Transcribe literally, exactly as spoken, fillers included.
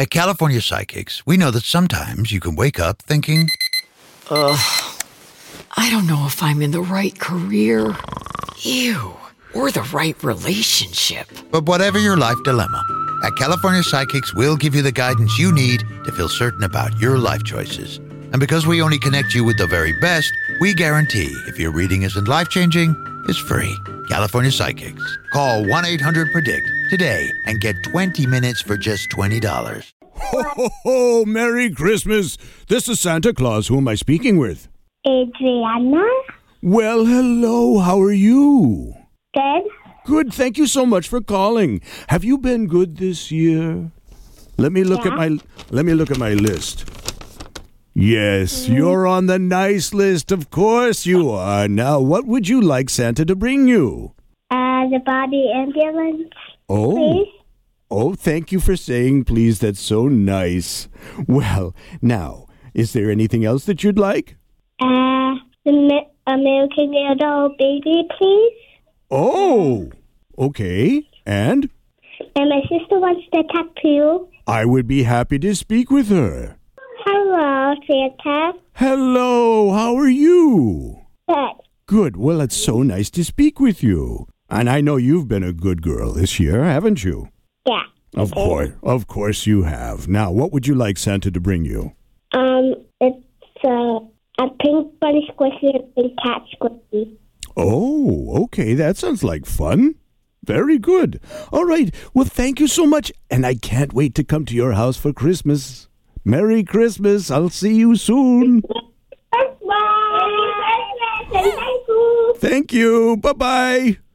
At California Psychics, we know that sometimes you can wake up thinking, Ugh, I don't know if I'm in the right career. Ew, or the right relationship. but whatever your life dilemma, at California Psychics, we'll give you the guidance you need to feel certain about your life choices. And because we only connect you with the very best, we guarantee if your reading isn't life-changing, it's free. California Psychics. Call one eight hundred predict today and get twenty minutes for just twenty dollars. Ho, ho, ho! Merry Christmas! This is Santa Claus. Who am I speaking with? Adriana? Well, hello. How are you? Good. Good. Thank you so much for calling. Have you been good this year? Let me look Yeah. at my let me look at my list. Yes, you're on the nice list. Of course you are. Now, what would you like Santa to bring you? Uh, the body ambulance, Oh. please. Oh, thank you for saying please. That's so nice. Well, now, is there anything else that you'd like? Uh, the mi- American Idol baby, please. Oh, okay. And And my sister wants to talk to you. I would be happy to speak with her. Hello, Santa. Hello, how are you? Good. Good. Well, it's so nice to speak with you. And I know you've been a good girl this year, haven't you? Yeah. Of course. Of course you have. Now, what would you like Santa to bring you? Um, it's uh, a pink bunny squishy and a pink cat squishy. Oh, okay. That sounds like fun. Very good. All right. Well, thank you so much. And I can't wait to come to your house for Christmas. Merry Christmas. I'll see you soon. Bye. Thank you. Thank you. Bye-bye.